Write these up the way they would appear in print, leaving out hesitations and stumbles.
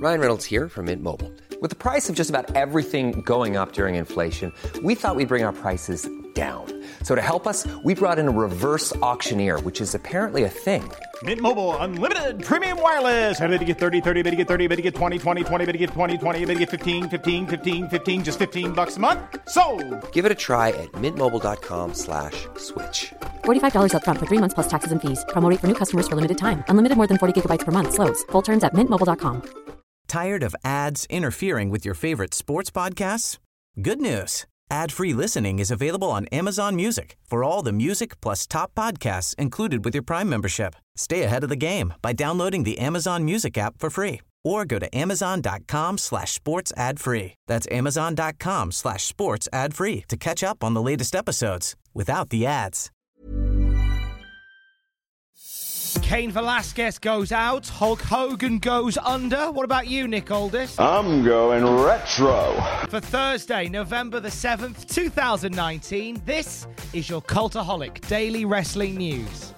Ryan Reynolds here from Mint Mobile. With the price of just about everything going up during inflation, we thought we'd bring our prices down. So to help us, we brought in a reverse auctioneer, which is apparently a thing. Mint Mobile Unlimited Premium Wireless. How to get 30, 30, bit to get 30, bit to get 20, 20, 20, bit to get 20, 20, bit to get 15, 15, 15, 15, just $15 a month? Sold! Give it a try at mintmobile.com/switch. $45 up front for 3 months plus taxes and fees. Promo rate for new customers for limited time. Unlimited more than 40 gigabytes per month. Slows full terms at mintmobile.com. Tired of ads interfering with your favorite sports podcasts? Good news. Ad-free listening is available on Amazon Music for all the music plus top podcasts included with your Prime membership. Stay ahead of the game by downloading the Amazon Music app for free or go to amazon.com/sports ad free. That's amazon.com/sports ad free to catch up on the latest episodes without the ads. Cain Velasquez goes out. Hulk Hogan goes under. What about you, Nick Aldis? I'm going retro. For Thursday, November the 7th, 2019, this is your Cultaholic Daily Wrestling News.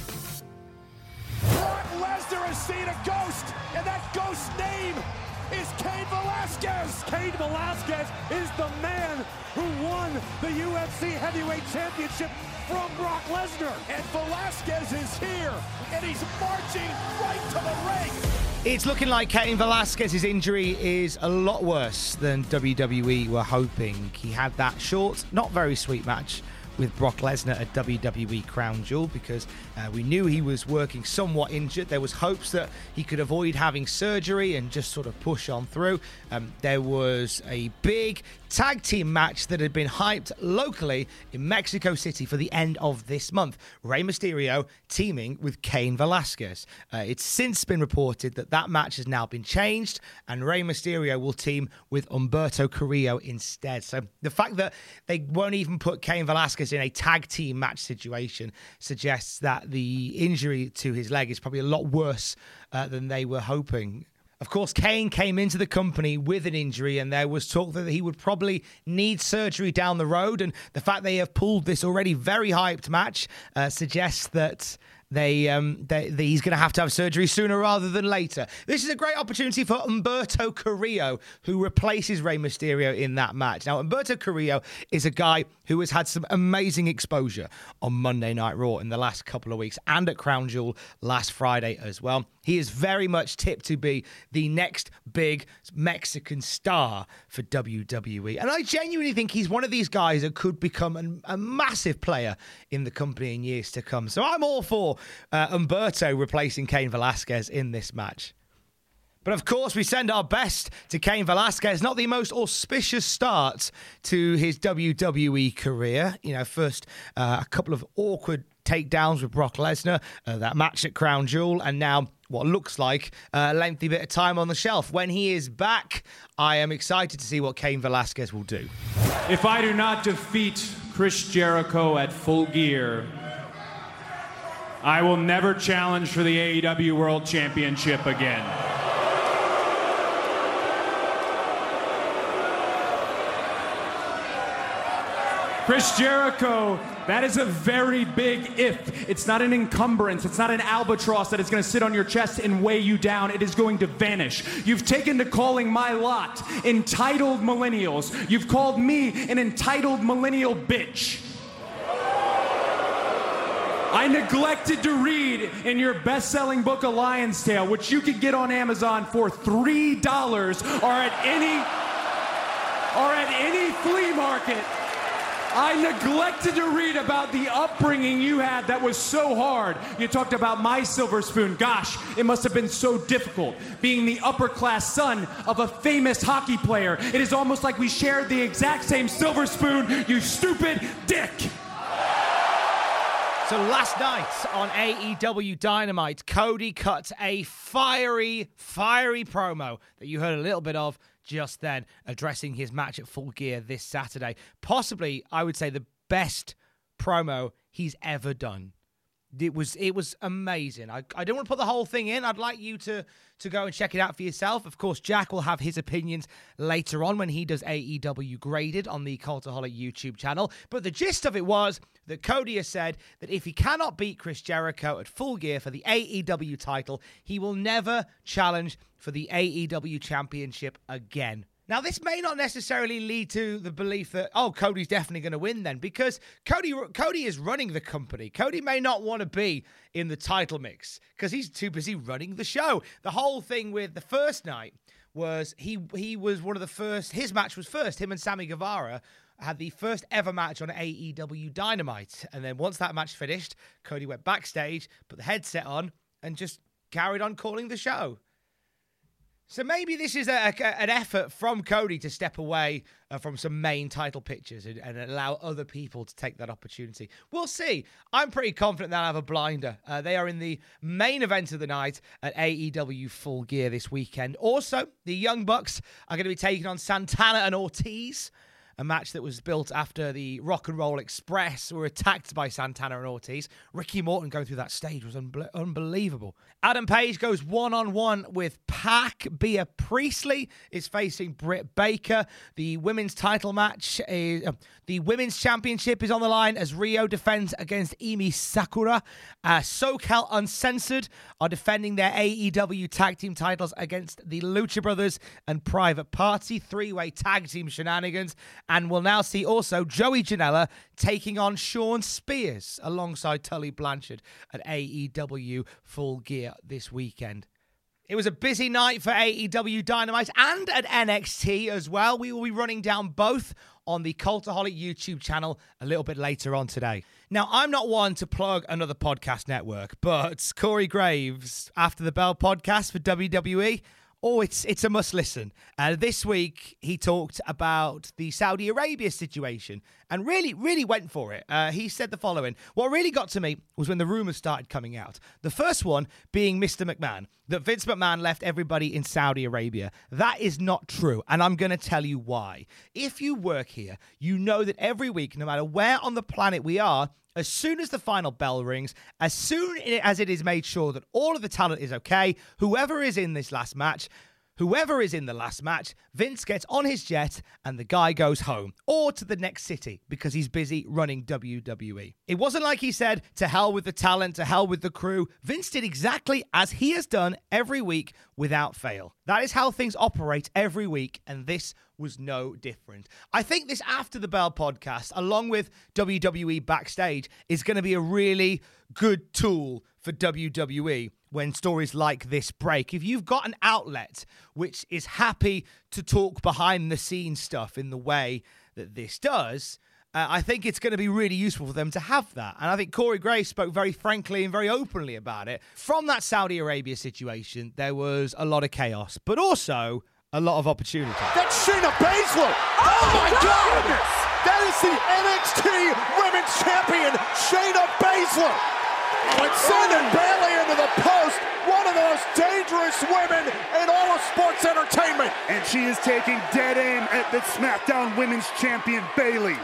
Brock Lesnar has seen a ghost, and that ghost's name is Cain Velasquez. Cain Velasquez is the man who won the UFC Heavyweight Championship from Brock Lesnar. And Velasquez is here, and he's marching right to the ring. It's looking like Cain Velasquez's injury is a lot worse than WWE were hoping. He had that short, not very sweet match with Brock Lesnar at WWE Crown Jewel because we knew he was working somewhat injured. There was hopes that he could avoid having surgery and just sort of push on through. There was a big tag team match that had been hyped locally in Mexico City for the end of this month. Rey Mysterio teaming with Cain Velasquez. It's since been reported that that match has now been changed and Rey Mysterio will team with Humberto Carrillo instead. So the fact that they won't even put Cain Velasquez in a tag team match situation suggests that the injury to his leg is probably a lot worse than they were hoping. Of course, Cain came into the company with an injury and there was talk that he would probably need surgery down the road. And the fact they have pulled this already very hyped match suggests that he's going to have surgery sooner rather than later. This is a great opportunity for Humberto Carrillo, who replaces Rey Mysterio in that match. Now, Humberto Carrillo is a guy who has had some amazing exposure on Monday Night Raw in the last couple of weeks and at Crown Jewel last Friday as well. He is very much tipped to be the next big Mexican star for WWE. And I genuinely think he's one of these guys that could become a massive player in the company in years to come. So I'm all for Humberto replacing Cain Velasquez in this match. But of course, we send our best to Cain Velasquez. Not the most auspicious start to his WWE career. First, a couple of awkward takedowns with Brock Lesnar, that match at Crown Jewel, and now what looks like a lengthy bit of time on the shelf. When he is back, I am excited to see what Cain Velasquez will do. If I do not defeat Chris Jericho at Full Gear, I will never challenge for the AEW World Championship again. Chris Jericho, that is a very big if. It's not an encumbrance. It's not an albatross that is going to sit on your chest and weigh you down. It is going to vanish. You've taken to calling my lot entitled millennials. You've called me an entitled millennial bitch. I neglected to read in your best-selling book, A Lion's Tale, which you could get on Amazon for $3 or at any flea market. I neglected to read about the upbringing you had that was so hard. You talked about my silver spoon. Gosh, it must have been so difficult being the upper-class son of a famous hockey player. It is almost like we shared the exact same silver spoon, you stupid dick. So last night on AEW Dynamite, Cody cut a fiery promo that you heard a little bit of just then, addressing his match at Full Gear this Saturday. Possibly, I would say, the best promo he's ever done. It was amazing. I don't want to put the whole thing in. I'd like you to go and check it out for yourself. Of course, Jack will have his opinions later on when he does AEW Graded on the Cultaholic YouTube channel. But the gist of it was that Cody has said that if he cannot beat Chris Jericho at Full Gear for the AEW title, he will never challenge for the AEW Championship again. Now, this may not necessarily lead to the belief that, Cody's definitely going to win then, because Cody is running the company. Cody may not want to be in the title mix because he's too busy running the show. The whole thing with the first night was he was one of the first, his match was first. Him and Sammy Guevara had the first ever match on AEW Dynamite. And then once that match finished, Cody went backstage, put the headset on, and just carried on calling the show. So maybe this is an effort from Cody to step away from some main title pictures and allow other people to take that opportunity. We'll see. I'm pretty confident they'll have a blinder. They are in the main event of the night at AEW Full Gear this weekend. Also, the Young Bucks are going to be taking on Santana and Ortiz, a match that was built after the Rock and Roll Express were attacked by Santana and Ortiz. Ricky Morton going through that stage was unbelievable. Adam Page goes one-on-one with Pac. Bea Priestley is facing Britt Baker. The women's title match, the women's championship is on the line as Rio defends against Emi Sakura. SoCal Uncensored are defending their AEW tag team titles against the Lucha Brothers and Private Party. Three-way tag team shenanigans. And we'll now see also Joey Janela taking on Sean Spears alongside Tully Blanchard at AEW Full Gear this weekend. It was a busy night for AEW Dynamite and at NXT as well. We will be running down both on the Cultaholic YouTube channel a little bit later on today. Now, I'm not one to plug another podcast network, but Corey Graves, After the Bell podcast for WWE, it's a must listen. This week, he talked about the Saudi Arabia situation and really went for it. He said the following. What really got to me was when the rumors started coming out. The first one being Mr. McMahon, that Vince McMahon left everybody in Saudi Arabia. That is not true, and I'm going to tell you why. If you work here, you know that every week, no matter where on the planet we are, as soon as the final bell rings, as soon as it is made sure that all of the talent is okay, whoever is in the last match, Vince gets on his jet and the guy goes home or to the next city because he's busy running WWE. It wasn't like he said, to hell with the talent, to hell with the crew. Vince did exactly as he has done every week without fail. That is how things operate every week, and this was no different. I think this After the Bell podcast, along with WWE Backstage, is going to be a really good tool for WWE when stories like this break. If you've got an outlet which is happy to talk behind the scenes stuff in the way that this does, I think it's going to be really useful for them to have that. And I think Corey Graves spoke very frankly and very openly about it. From that Saudi Arabia situation, there was a lot of chaos, but also a lot of opportunity. That's Shayna Baszler! Oh my God! That is the NXT Women's Champion, Shayna Baszler! And sending Bayley into the post, one of the most dangerous women in all of sports entertainment. And she is taking dead aim at the SmackDown Women's Champion, Bayley.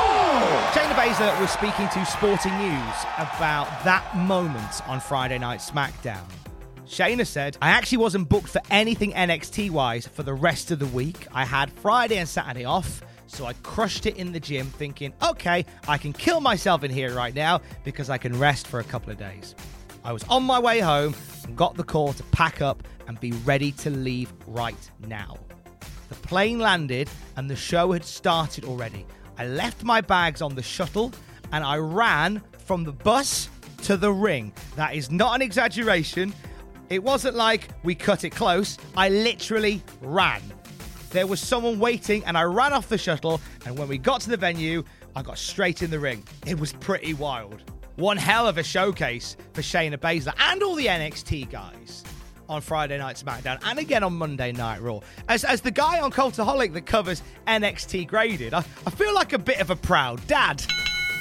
Oh! Shayna Baszler was speaking to Sporting News about that moment on Friday Night SmackDown. Shayna said, I actually wasn't booked for anything NXT-wise for the rest of the week. I had Friday and Saturday off, so I crushed it in the gym thinking, okay, I can kill myself in here right now because I can rest for a couple of days. I was on my way home and got the call to pack up and be ready to leave right now. The plane landed and the show had started already. I left my bags on the shuttle and I ran from the bus to the ring. That is not an exaggeration. It wasn't like we cut it close. I literally ran. There was someone waiting and I ran off the shuttle, and when we got to the venue, I got straight in the ring. It was pretty wild. One hell of a showcase for Shayna Baszler and all the NXT guys on Friday Night SmackDown and again on Monday Night Raw. As the guy on Cultaholic that covers NXT Graded, I feel like a bit of a proud dad.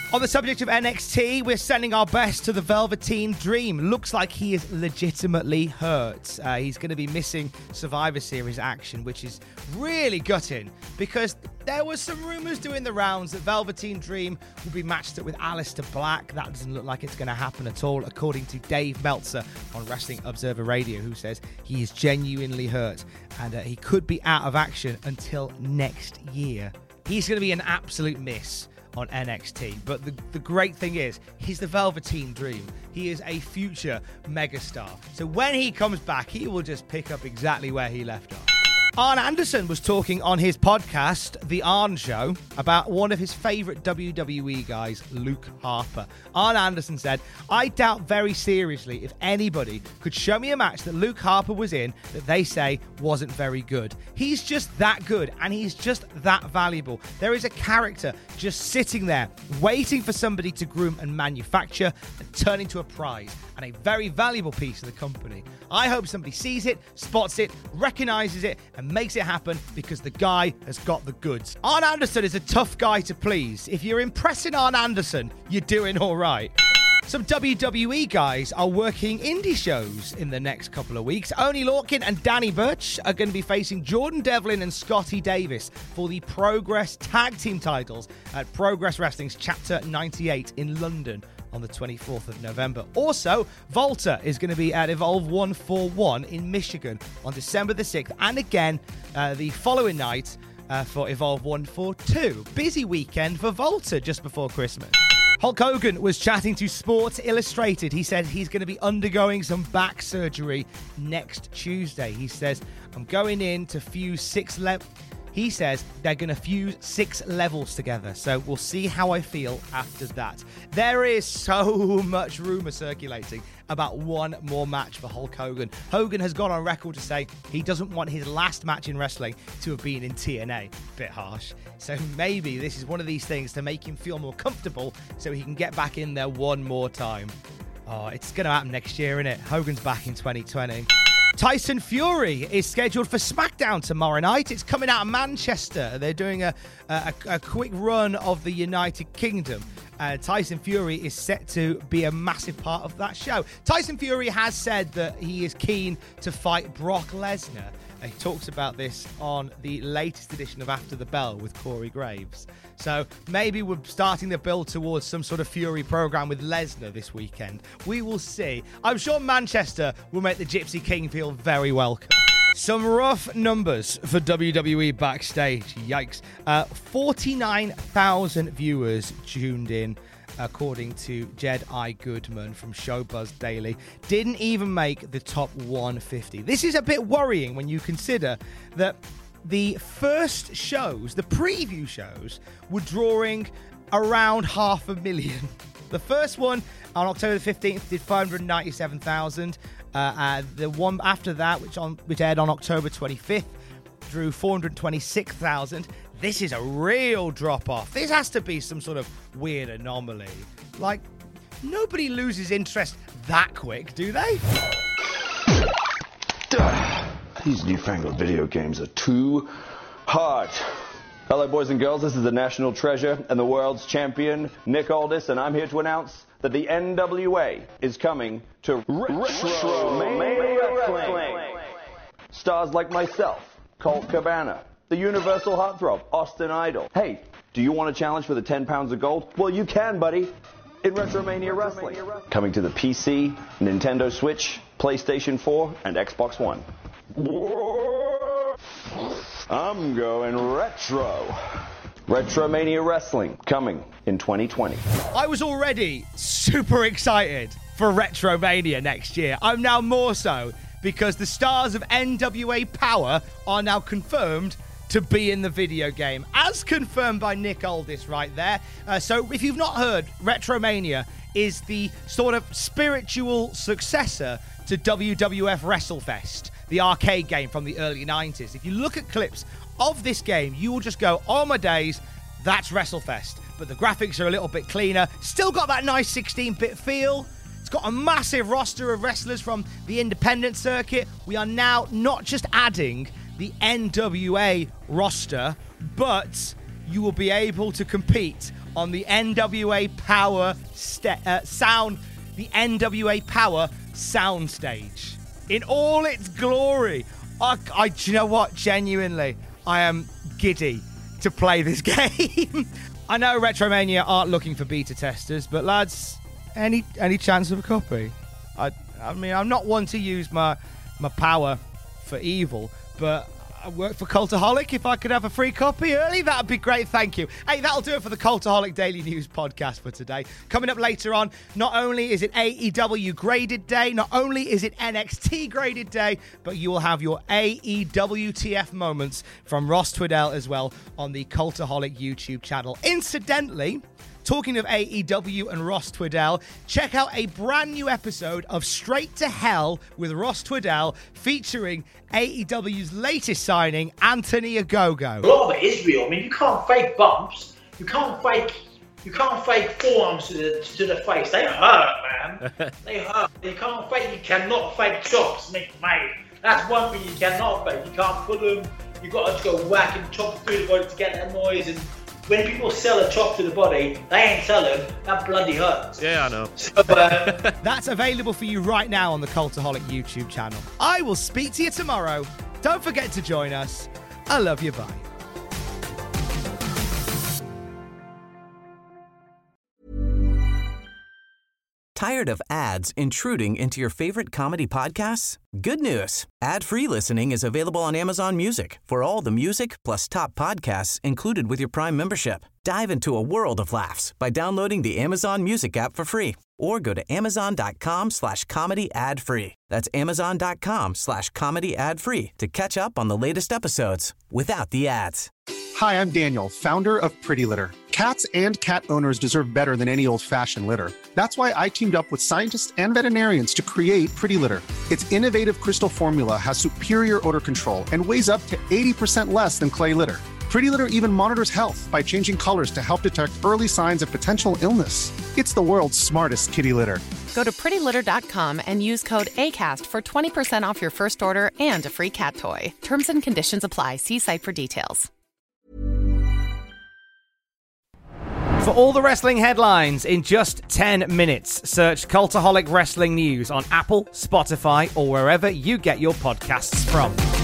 On the subject of NXT, we're sending our best to the Velveteen Dream. Looks like he is legitimately hurt. He's going to be missing Survivor Series action, which is really gutting because there was some rumors doing the rounds that Velveteen Dream will be matched up with Aleister Black. That doesn't look like it's going to happen at all, according to Dave Meltzer on Wrestling Observer Radio, who says he is genuinely hurt and he could be out of action until next year. He's going to be an absolute miss on NXT, but the great thing is he's the Velveteen Dream. He is a future megastar. So when he comes back, he will just pick up exactly where he left off. Arn Anderson was talking on his podcast, The Arn Show, about one of his favourite WWE guys, Luke Harper. Arn Anderson said, "I doubt very seriously if anybody could show me a match that Luke Harper was in that they say wasn't very good. He's just that good, and he's just that valuable. There is a character just sitting there, waiting for somebody to groom and manufacture and turn into a prize, and a very valuable piece of the company. I hope somebody sees it, spots it, recognises it, and makes it happen because the guy has got the goods." Arn Anderson is a tough guy to please. If you're impressing Arn Anderson, you're doing all right. Some WWE guys are working indie shows in the next couple of weeks. Oney Lorcan and Danny Burch are going to be facing Jordan Devlin and Scotty Davis for the Progress Tag Team titles at Progress Wrestling's Chapter 98 in London on the 24th of November. Also, Volta is going to be at Evolve 141 in Michigan on December the 6th, and again the following night for Evolve 142. Busy weekend for Volta just before Christmas. Hulk Hogan was chatting to Sports Illustrated. He said he's going to be undergoing some back surgery next Tuesday. He says, "I'm going in to fuse 6 levels." He says they're going to fuse 6 levels together, so we'll see how I feel after that. There is so much rumour circulating about one more match for Hulk Hogan. Hogan has gone on record to say he doesn't want his last match in wrestling to have been in TNA. Bit harsh. So maybe this is one of these things to make him feel more comfortable so he can get back in there one more time. Oh, it's going to happen next year, isn't it? Hogan's back in 2020. Tyson Fury is scheduled for SmackDown tomorrow night. It's coming out of Manchester. They're doing a quick run of the United Kingdom. Tyson Fury is set to be a massive part of that show. Tyson Fury has said that he is keen to fight Brock Lesnar. He talks about this on the latest edition of After the Bell with Corey Graves. So maybe we're starting the build towards some sort of Fury program with Lesnar this weekend. We will see. I'm sure Manchester will make the Gypsy King feel very welcome. Some rough numbers for WWE Backstage. Yikes. 49,000 viewers tuned in, according to Jed I. Goodman from Showbuzz Daily. Didn't even make the top 150. This is a bit worrying when you consider that the first shows, the preview shows, were drawing around 500,000. The first one on October the 15th did 597,000. The one after that, which aired on October 25th, drew 426,000. This is a real drop-off. This has to be some sort of weird anomaly. Like, nobody loses interest that quick, do they? These newfangled video games are too hard. Hello, boys and girls. This is the national treasure and the world's champion, Nick Aldis, and I'm here to announce that the NWA is coming to Retromania Wrestling. Stars like myself, Colt Cabana, the Universal Heartthrob, Austin Idol. Hey, do you want a challenge for the 10 pounds of gold? Well, you can, buddy, in Retromania Wrestling. Coming to the PC, Nintendo Switch, PlayStation 4, and Xbox One. I'm going retro. Retromania Wrestling, coming in 2020. I was already super excited for Retromania next year. I'm now more so because the stars of NWA Power are now confirmed to be in the video game, as confirmed by Nick Aldis right there. So if you've not heard, Retromania is the sort of spiritual successor to WWF WrestleFest, the arcade game from the early 90s. If you look at clips of this game, you will just go, oh my days, that's WrestleFest. But the graphics are a little bit cleaner. Still got that nice 16-bit feel. It's got a massive roster of wrestlers from the independent circuit. We are now not just adding the NWA roster, but you will be able to compete on the NWA Power the NWA Power soundstage in all its glory. Do you know what? Genuinely, I am giddy to play this game. I know Retromania aren't looking for beta testers, but lads, any chance of a copy? I mean, I'm not one to use my power for evil, but I work for Cultaholic. If I could have a free copy early, that'd be great. Thank you. Hey, that'll do it for the Cultaholic Daily News podcast for today. Coming up later on, not only is it AEW graded day, not only is it NXT graded day, but you will have your AEWTF moments from Ross Tweddell as well on the Cultaholic YouTube channel. Incidentally, talking of AEW and Ross Tweddell, check out a brand new episode of Straight to Hell with Ross Tweddell featuring AEW's latest signing, Anthony Ogogo. A lot of it is real. I mean, you can't fake bumps. You can't fake forearms to the face. They hurt, man. They hurt. You cannot fake chops, mate. That's one thing you cannot fake. You can't put them. You got to go whack and chop through the body to get that noise. And when people sell a chop to the body, they ain't selling. That bloody hurts. Yeah, I know. So, that's available for you right now on the Cultaholic YouTube channel. I will speak to you tomorrow. Don't forget to join us. I love you. Bye. Tired of ads intruding into your favorite comedy podcasts? Good news. Ad-free listening is available on Amazon Music for all the music plus top podcasts included with your Prime membership. Dive into a world of laughs by downloading the Amazon Music app for free or go to amazon.com/comedy ad-free. That's amazon.com/comedy ad-free to catch up on the latest episodes without the ads. Hi, I'm Daniel, founder of Pretty Litter. Cats and cat owners deserve better than any old-fashioned litter. That's why I teamed up with scientists and veterinarians to create Pretty Litter. Its innovative crystal formula has superior odor control and weighs up to 80% less than clay litter. Pretty Litter even monitors health by changing colors to help detect early signs of potential illness. It's the world's smartest kitty litter. Go to prettylitter.com and use code ACAST for 20% off your first order and a free cat toy. Terms and conditions apply. See site for details. For all the wrestling headlines in just 10 minutes, search Cultaholic Wrestling News on Apple, Spotify, or wherever you get your podcasts from.